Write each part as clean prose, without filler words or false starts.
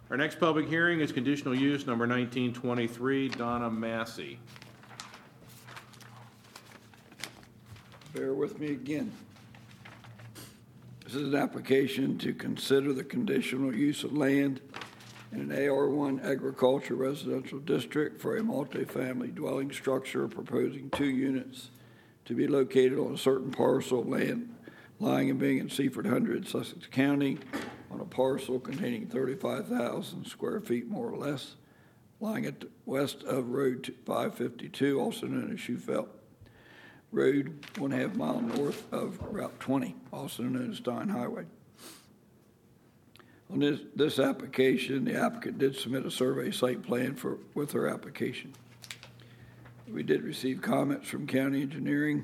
Our next public hearing is conditional use number 1923, Donna Massey. Bear with me again. This is an application to consider the conditional use of land in an AR1 agriculture residential district for a multifamily dwelling structure proposing 2 units to be located on a certain parcel of land lying and being in Seaford Hundred, Sussex County, on a parcel containing 35,000 square feet, more or less, lying at the west of Road 552, also known as Shufelt Road, 1.5 mile north of Route 20, also known as Stein Highway. On this application, the applicant did submit a survey site plan with her application. We did receive comments from county engineering,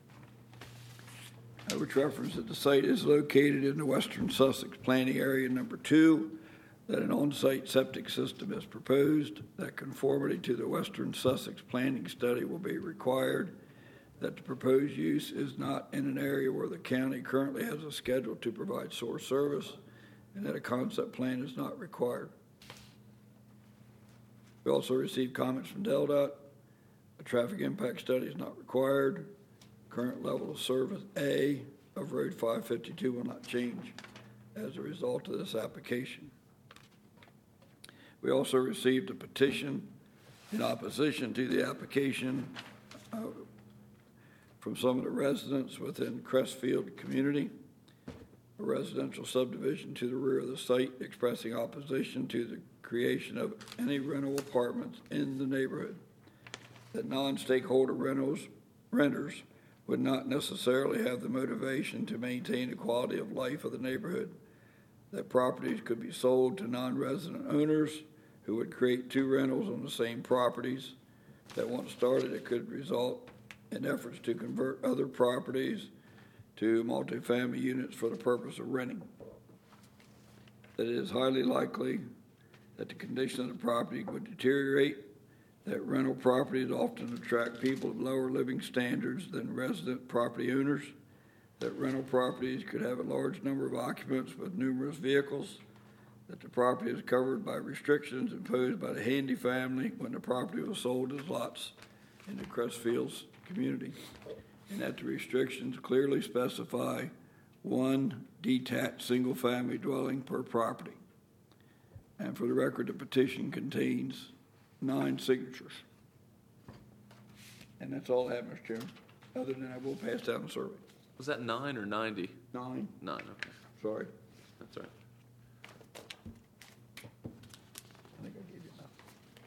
which reference that the site is located in the western Sussex planning area number 2, that an on-site septic system is proposed, that conformity to the western Sussex planning study will be required, that the proposed use is not in an area where the county currently has a schedule to provide sewer service, and that a concept plan is not required. We also received comments from DelDOT. A traffic impact study is not required. Current level of service A of Road 552 will not change as a result of this application. We also received a petition in opposition to the application from some of the residents within Crestfield community, a residential subdivision to the rear of the site, expressing opposition to the creation of any rental apartments in the neighborhood, that non-stakeholder renters would not necessarily have the motivation to maintain the quality of life of the neighborhood, that properties could be sold to non-resident owners who would create 2 rentals on the same properties, that once started it could result in efforts to convert other properties to multifamily units for the purpose of renting, that it is highly likely that the condition of the property would deteriorate, that rental properties often attract people of lower living standards than resident property owners, that rental properties could have a large number of occupants with numerous vehicles, that the property is covered by restrictions imposed by the Handy family when the property was sold as lots in the Crestfields community, and that the restrictions clearly specify 1 detached single-family dwelling per property. And for the record, the petition contains 9 signatures. And that's all I have, Mr. Chairman, other than I will pass down the survey. Was that 9 or 90? 9. 9, okay. Sorry. That's all right. I think I gave you enough.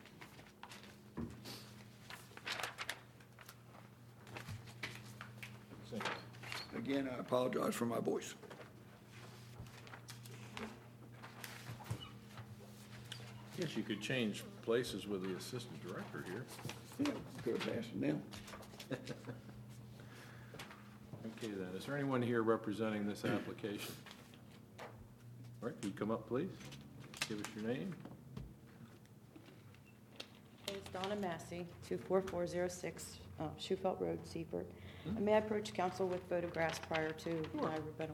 Again, I apologize for my voice. Guess you could change places with the assistant director here. Yeah, could have passed it down. Okay then, is there anyone here representing this application? All right, can you come up, please? Give us your name. It's Donna Massey, 24406 Shufelt Road, Seaford. And may I approach council with photographs prior to my rebuttal?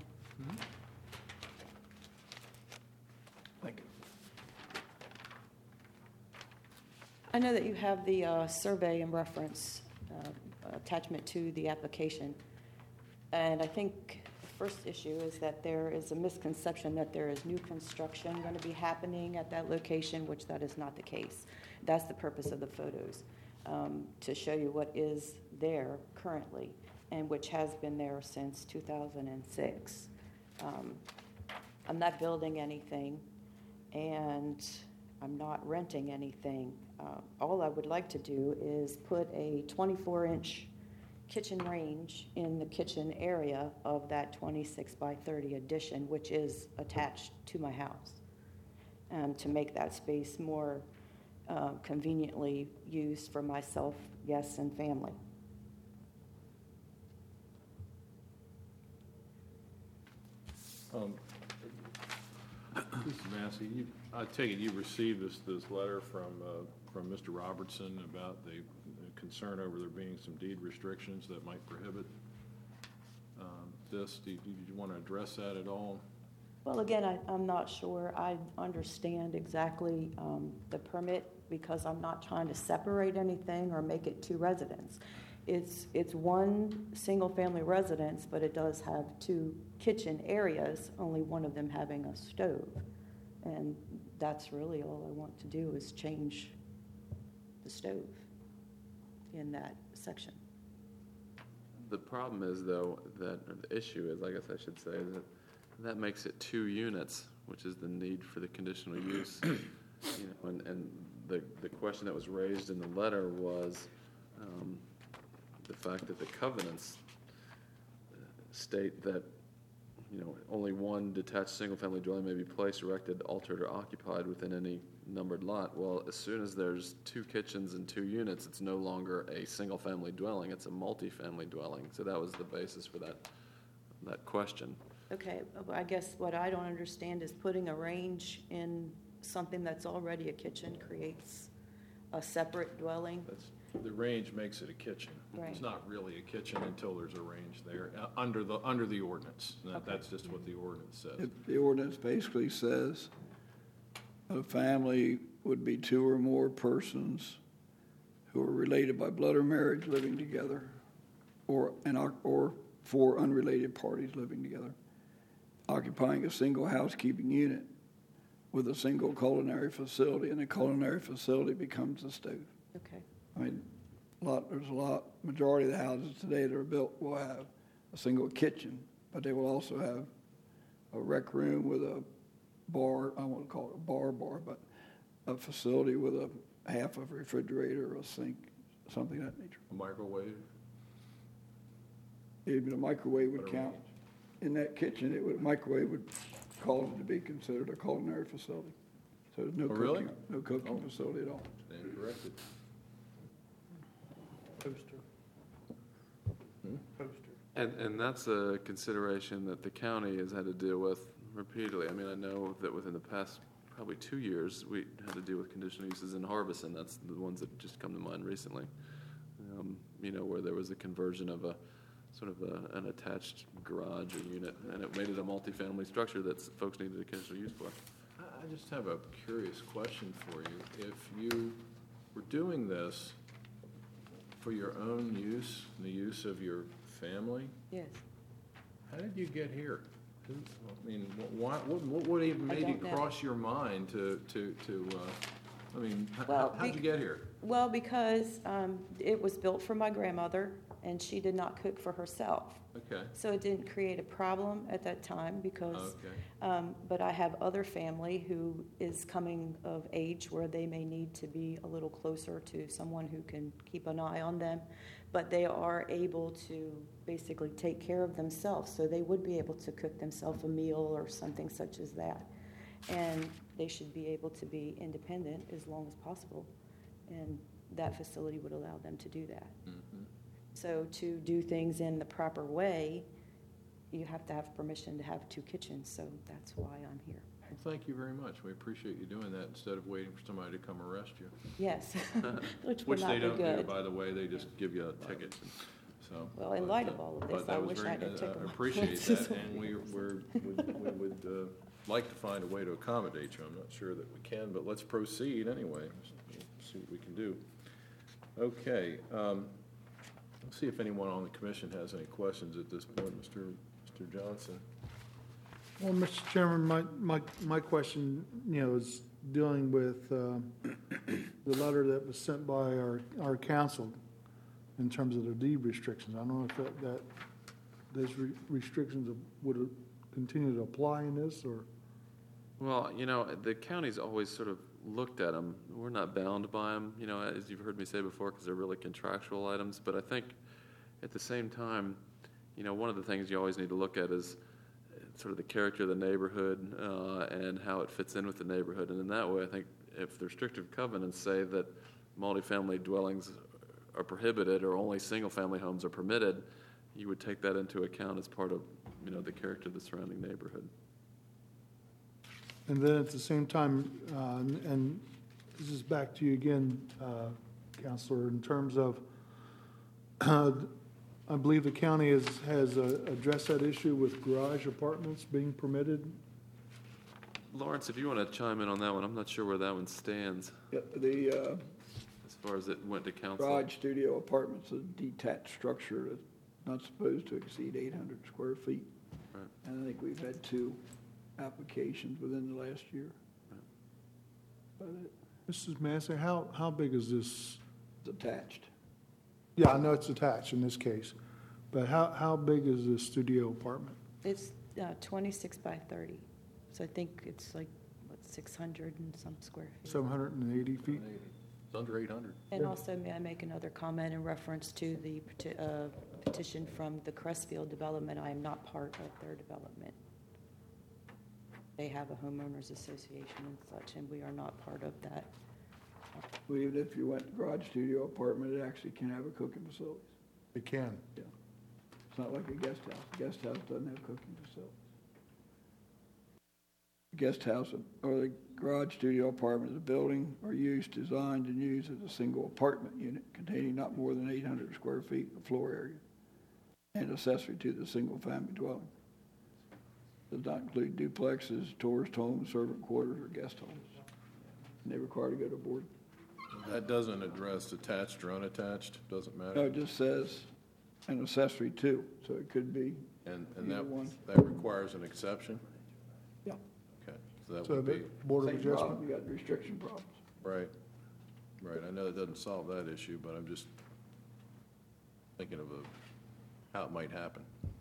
Thank you. I know that you have the survey and reference attachment to the application. And I think the first issue is that there is a misconception that there is new construction going to be happening at that location, which that is not the case. That's the purpose of the photos, to show you what is there currently and which has been there since 2006. I'm not building anything, and I'm not renting anything. All I would like to do is put a 24-inch kitchen range in the kitchen area of that 26 by 30 addition, which is attached to my house, to make that space more conveniently used for myself, guests, and family. Mrs. Massey, I take it you received this letter from Mr. Robertson about the concern over there being some deed restrictions that might prohibit this. Did you want to address that at all? Well, again, I'm not sure I understand exactly the permit because I'm not trying to separate anything or make it two residents. It's one single-family residence, but it does have two kitchen areas, only one of them having a stove. And that's really all I want to do is change the stove in that section. The problem is, though, or the issue is, I guess I should say, that makes it 2 units, which is the need for the conditional use. And the question that was raised in the letter was the fact that the covenants state that only one detached single-family dwelling may be placed, erected, altered, or occupied within any numbered lot. Well, as soon as there's 2 kitchens and 2 units, it's no longer a single-family dwelling; it's a multi-family dwelling. So that was the basis for that question. Okay, I guess what I don't understand is putting a range in something that's already a kitchen creates a separate dwelling. The range makes it a kitchen. Right. It's not really a kitchen until there's a range there, under the ordinance. That's just what the ordinance says. The ordinance basically says a family would be 2 or more persons who are related by blood or marriage living together, or 4 unrelated parties living together, occupying a single housekeeping unit with a single culinary facility, and the culinary facility becomes a stove. Okay. I mean, majority of the houses today that are built will have a single kitchen, but they will also have a rec room with a bar, I won't call it a bar, but a facility with a half of a refrigerator or a sink, something of that nature. A microwave? Even a microwave would What a count. range. In that kitchen, microwave would cause it to be considered a culinary facility. So there's no Oh, really? cooking Oh. facility at all. Stand corrected. And that's a consideration that the county has had to deal with repeatedly. I mean, I know that within the past probably 2 years, we had to deal with conditional uses in Harbison. That's the ones that just come to mind recently. Where there was a conversion of a sort of an attached garage or unit, and it made it a multifamily structure that folks needed a conditional use for. I just have a curious question for you. If you were doing this for your own use, and the use of your family, Yes. how did you get here? I mean, what would even I made you don't know. cross your mind to Well, how'd you get here? Well, because it was built for my grandmother, and she did not cook for herself. Okay, So it didn't create a problem at that time because, okay. but I have other family who is coming of age where they may need to be a little closer to someone who can keep an eye on them, but they are able to basically take care of themselves. So they would be able to cook themselves a meal or something such as that. And they should be able to be independent as long as possible. And that facility would allow them to do that. Mhm. So to do things in the proper way, you have to have permission to have 2 kitchens, so that's why I'm here. Well, thank you very much. We appreciate you doing that instead of waiting for somebody to come arrest you. Yes, which would Which not they be don't do, good. by the way, they just give you a ticket, so. Well, in light of all of but this, that I was wish I very- had a ticket. I appreciate that, and we would like to find a way to accommodate you. I'm not sure that we can, but let's proceed anyway, see what we can do. Okay, let's see if anyone on the commission has any questions at this point. Mr. Johnson? Well, Mr. Chairman, my question, is dealing with the letter that was sent by our council in terms of the deed restrictions. I don't know if that those restrictions would continue to apply in this, or? Well, the county's always sort of looked at them. We're not bound by them, as you've heard me say before, because they're really contractual items. But I think at the same time, one of the things you always need to look at is sort of the character of the neighborhood and how it fits in with the neighborhood. And in that way, I think if the restrictive covenants say that multifamily dwellings are prohibited or only single-family homes are permitted, you would take that into account as part of, the character of the surrounding neighborhood. And then at the same time, and this is back to you again, Counselor, in terms of, I believe the county has addressed that issue with garage apartments being permitted Lawrence, if you want to chime in on that one, I'm not sure where that one stands The as far as it went to council. garage studio apartment's a detached structure that's not supposed to exceed 800 square feet. Right. And I think we've had 2 applications within the last year. But Mrs. Massey, how big is this? it's attached. Yeah, I know it's attached in this case, but how big is this studio apartment? It's 26 by 30, so I think it's like, what, 600 and some square feet. 780 feet? It's under 800. And also, may I make another comment in reference to the petition from the Crestfield Development? I am not part of their development. They have a homeowners association and such, and we are not part of that. Well, even if you went to garage studio apartment, it actually can have a cooking facility. It can. Yeah. It's not like a guest house. A guest house doesn't have cooking facilities. A guest house or the garage studio apartment is a building or use designed and used as a single apartment unit containing not more than 800 square feet of floor area and accessory to the single-family dwelling. Does not include duplexes, tourist homes, servant quarters, or guest homes. And they require to go to board. That doesn't address attached or unattached, doesn't No, matter. it just says an accessory to, so it could be, And either one. that requires an exception? yeah. Okay, so that So would the be, Board of Same problem, Adjustment? you got restriction problems. right. I know that doesn't solve that issue, but I'm just thinking of how it might happen.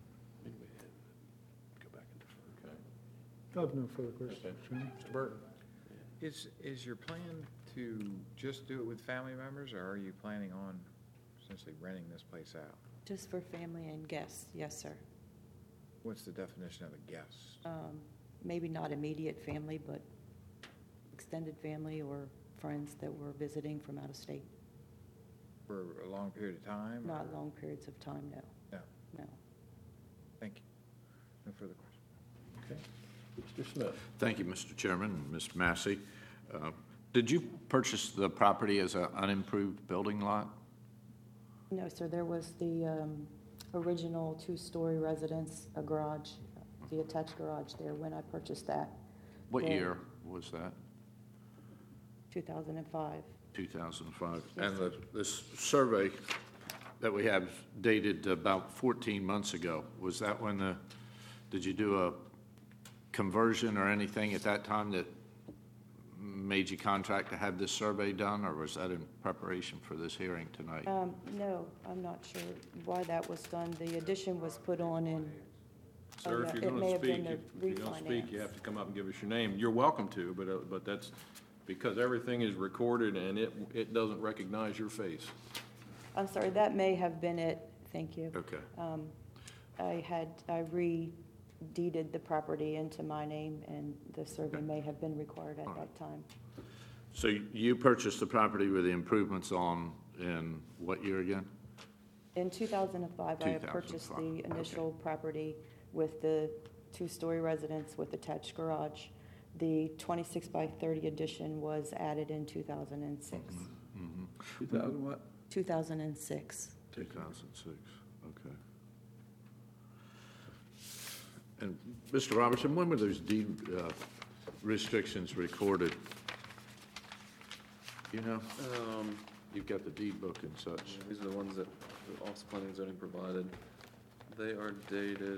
Okay. I have no further questions, Okay. Chairman. Mr. Burton? Is your plan to just do it with family members, or are you planning on essentially renting this place out? Just for family and guests, yes, sir. What's the definition of a guest? Maybe not immediate family, but extended family or friends that were visiting from out of state. For a long period of time? or- Not long periods of time, no, No, no. thank you. No further questions. Mr. Smith? Thank you, Mr. Chairman, Ms. Massey. Did you purchase the property as an unimproved building lot? No, sir, there was the original 2-story residence, a garage, the attached garage there when I purchased that, What Yeah. year was that? 2005. 2005? Yes, And this survey that we have dated about 14 months ago, was that when did you do a conversion or anything at that time that made you contract to have this survey done, or was that in preparation for this hearing tonight? No, I'm not sure why that was done. The addition was put on in, Sir, if yeah, you're it may going to have speak, been if the you don't speak, you refinance. have to come up and give us your name. You're welcome to, but that's because everything is recorded and it doesn't recognize your face. I'm sorry, that may have been it. Thank you. Okay. I re-deeded the property into my name, and the survey may have been required at that time. So you purchased the property with the improvements on in what year again? In 2005, I had purchased 2005, the initial property with the 2-story residence with attached garage. The 26 by 30 addition was added in 2006. 2000 what? 2006. 2006, okay. And Mr. Robertson, when were those deed restrictions recorded? You know, you've got the deed book and such. These are the ones that the Office of Planning and Zoning provided. They are dated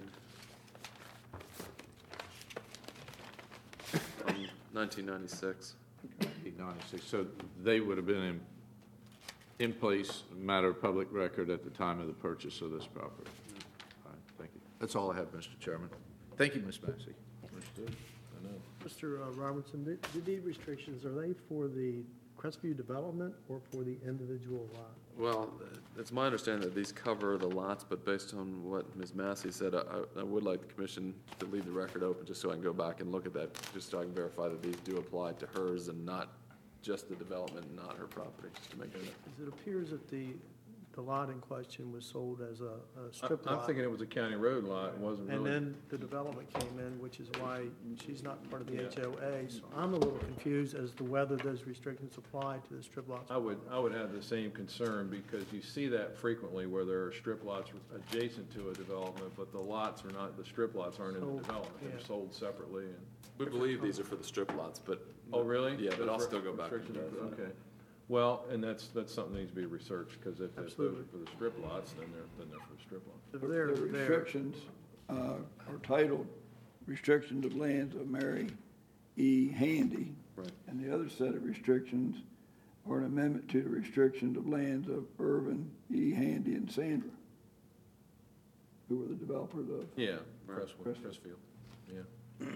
1996. 1996, so they would have been in place, matter of public record at the time of the purchase of this property. All right, thank you. That's all I have, Mr. Chairman. Thank you, Ms. Massey. Understood? I know. Mr. Robertson, the deed restrictions, are they for the Crestview development or for the individual lot? Well, it's my understanding that these cover the lots, but based on what Ms. Massey said, I would like the commission to leave the record open just so I can go back and look at that, just so I can verify that these do apply to hers and not just the development, not her property, just to make sure. Because it appears that the lot in question was sold as a strip I'm lot. thinking it was a county road lot, it wasn't And really. then the development came in, which is why she's not part of the Yeah. HOA. So I'm a little confused as to whether those restrictions apply to the strip lots. I would have the same concern because you see that frequently where there are strip lots adjacent to a development, but the lots are not, the strip lots aren't in the Sold, development. They're yeah. sold separately and. We believe these are for the strip lots, but. Oh, really? Yeah, but I'll Those still go back and restrictions? verify. Okay. Well, and that's something that needs to be researched, because if those Absolutely. are for the strip lots, then they're for the strip lots. If The they're, restrictions are titled Restrictions of Lands of Mary E. Handy. Right. And the other set of restrictions are an amendment to the restrictions of lands of Irvin E. Handy and Sandra, who were the developers of. Yeah, Right. Crestfield, yeah.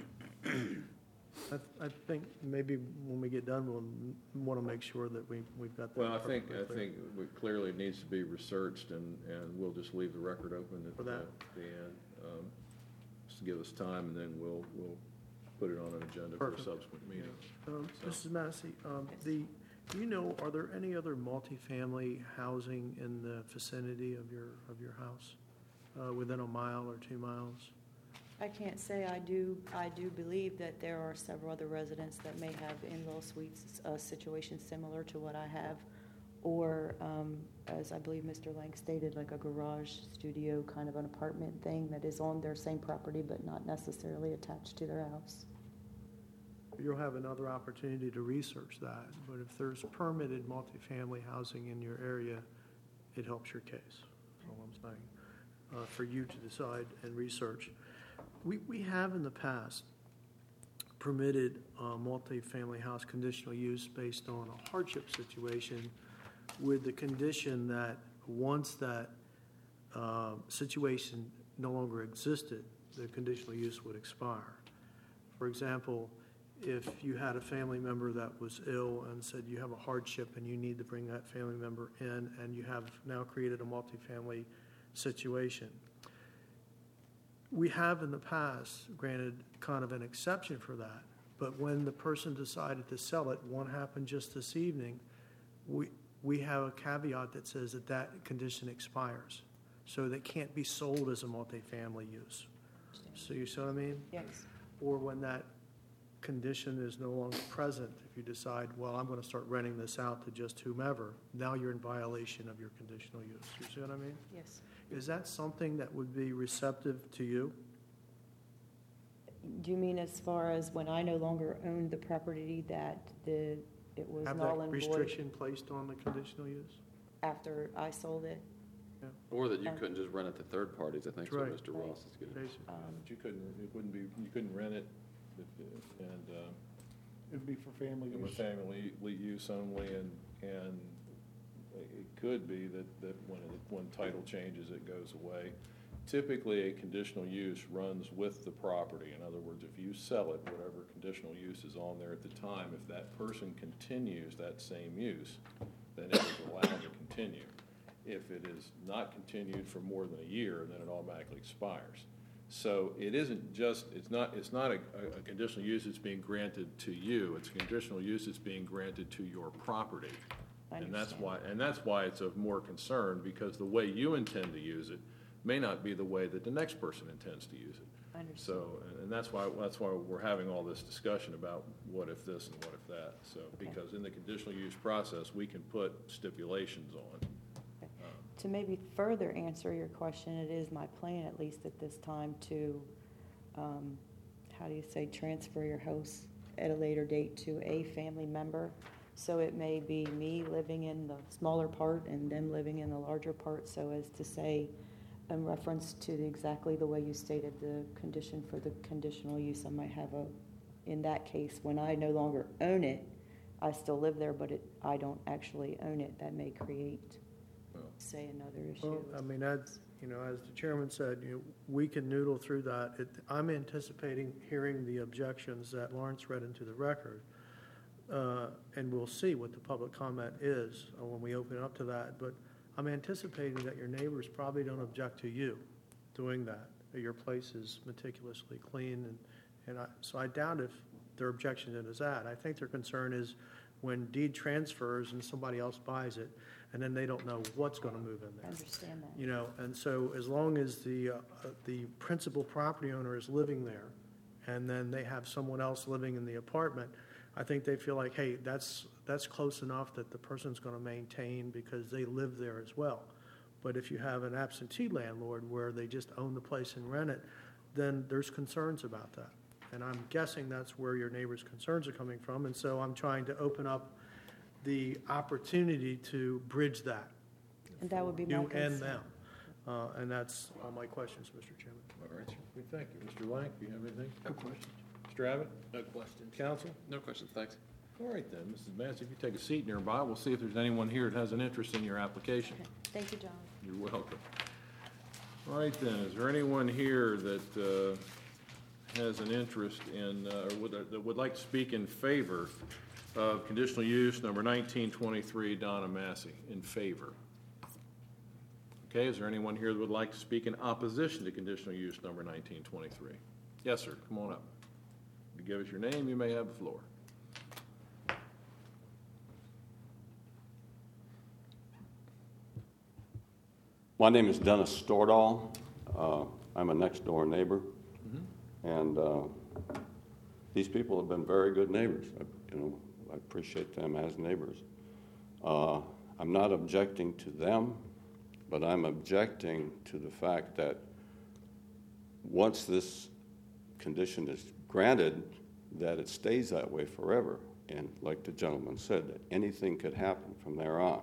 I think maybe when we get done, we'll want to make sure that we've got that. Well, I think perfectly clear. we clearly it needs to be researched, and we'll just leave the record open at For that. the end. Just to give us time, and then we'll put it on an agenda for a Perfect. subsequent meeting. Mrs. Massey, do you know, are there any other multifamily housing in the vicinity of your house, within a mile or 2 miles? I can't say I do believe that there are several other residents that may have in-law suites, situations similar to what I have, or, as I believe Mr. Lang stated, like a garage studio kind of an apartment thing that is on their same property but not necessarily attached to their house. You'll have another opportunity to research that, but if there's permitted multifamily housing in your area, it helps your case, that's all I'm saying, for you to decide and research. We have in the past permitted multifamily house conditional use based on a hardship situation with the condition that once that situation no longer existed, the conditional use would expire. For example, if you had a family member that was ill and said you have a hardship and you need to bring that family member in, and you have now created a multifamily situation. We have in the past granted kind of an exception for that, but when the person decided to sell it, one happened just this evening, we have a caveat that says that condition expires. So they can't be sold as a multifamily use. So you see what I mean? Yes. Or when that condition is no longer present, if you decide, well, I'm going to start renting this out to just whomever, now you're in violation of your conditional use. You see what I mean? Yes. Is that something that would be receptive to you? Do you mean as far as when I no longer owned the property that it was Have null that and void restriction placed on the conditional use? after I sold it? Or that you couldn't just rent it to third parties, I think is what Right. Mr. Ross is getting. Basically. But you couldn't rent it, and It'd be for family it was use. family use only, and it could be that when title changes, it goes away. Typically, a conditional use runs with the property. In other words, if you sell it, whatever conditional use is on there at the time, if that person continues that same use, then it is allowed to continue. If it is not continued for more than a year, then it automatically expires. So it isn't just, it's not a conditional use that's being granted to you, it's a conditional use that's being granted to your property. I And that's understand. why it's of more concern, because the way you intend to use it may not be the way that the next person intends to use it. I understand. So, and that's why we're having all this discussion about what if this and what if that. So, because in the conditional use process, we can put stipulations on. To maybe further answer your question, it is my plan, at least at this time, to, how do you say, transfer your house at a later date to a family member. So it may be me living in the smaller part and them living in the larger part, so as to say, in reference to exactly the way you stated the condition for the conditional use, I might have in that case, when I no longer own it, I still live there, but I don't actually own it. That may create, say, another issue. Well, I mean, as the chairman said, we can noodle through that. I'm anticipating hearing the objections that Lawrence read into the record, and we'll see what the public comment is when we open it up to that. But I'm anticipating that your neighbors probably don't object to you doing that your place is meticulously clean, so I doubt if their objection is that. I think their concern is when deed transfers and somebody else buys it, and then they don't know what's going to move in I there. understand that. And so as long as the principal property owner is living there, and then they have someone else living in the apartment, I think they feel like, hey, that's close enough that the person's going to maintain because they live there as well. But if you have an absentee landlord where they just own the place and rent it, then there's concerns about that. And I'm guessing that's where your neighbors' concerns are coming from, and so I'm trying to open up the opportunity to bridge that, And that would be my you and concern. them. And that's all my questions, Mr. Chairman. All right, sir. We thank you. Mr. Lang, do you have anything? No questions. Mr. Abbott? No questions. Counsel? No questions, thanks. All right then, Mrs. Massey, if you take a seat nearby, we'll see if there's anyone here that has an interest in your application. Okay. Thank you, John. You're welcome. All right then, is there anyone here that has an interest in, that would like to speak in favor of conditional use number 1923, Donna Massey, in favor? Okay, is there anyone here that would like to speak in opposition to conditional use number 1923? Yes, sir, come on up. If you give us your name, you may have the floor. My name is Dennis Stordahl. I'm a next-door neighbor, and these people have been very good neighbors. I appreciate them as neighbors. I'm not objecting to them, but I'm objecting to the fact that once this condition is granted, that it stays that way forever. And like the gentleman said, that anything could happen from there on.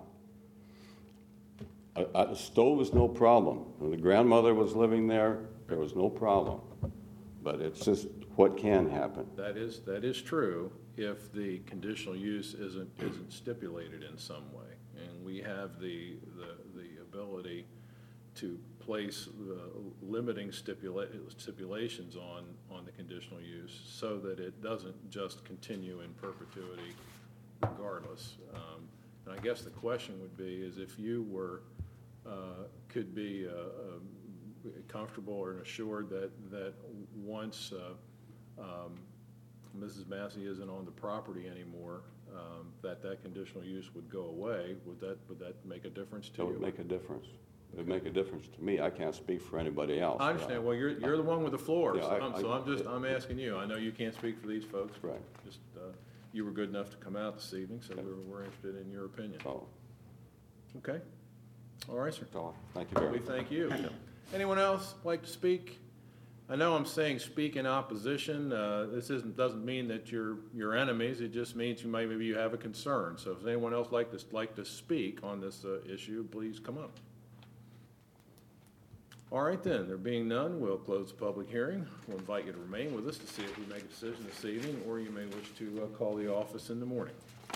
The stove is no problem. When the grandmother was living there, there was no problem. But it's just what can happen. That is true if the conditional use isn't stipulated in some way. And we have the ability to place limiting stipulations on the conditional use so that it doesn't just continue in perpetuity regardless. And I guess the question would be is if you were could be comfortable or assured that once Mrs. Massey isn't on the property anymore, that conditional use would go away. Would that make a difference to you? It would make a difference. It would make a difference to me. I can't speak for anybody else. I understand. Well, you're the one with the floor, Yeah, I'm asking you. I know you can't speak for these folks. But Right. just you were good enough to come out this evening, so we're interested in your opinion. So, Okay. All right, sir. that's all. Thank you very We much. thank you. Anyone else like to speak? I know I'm saying speak in opposition. This doesn't mean that you're enemies. It just means maybe you have a concern. So if anyone else like to speak on this issue, please come up. All right then, there being none, we'll close the public hearing. We'll invite you to remain with us to see if we make a decision this evening, or you may wish to call the office in the morning.